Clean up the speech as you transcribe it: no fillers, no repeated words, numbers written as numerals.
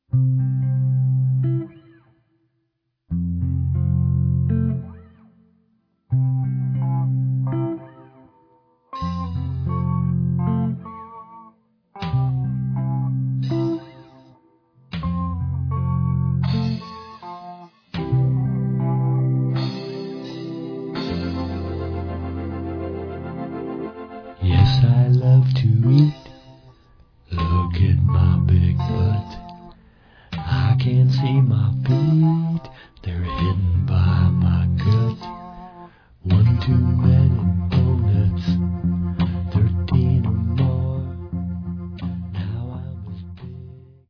Yes, I love to eat. Look at my big butt. I can see my feet.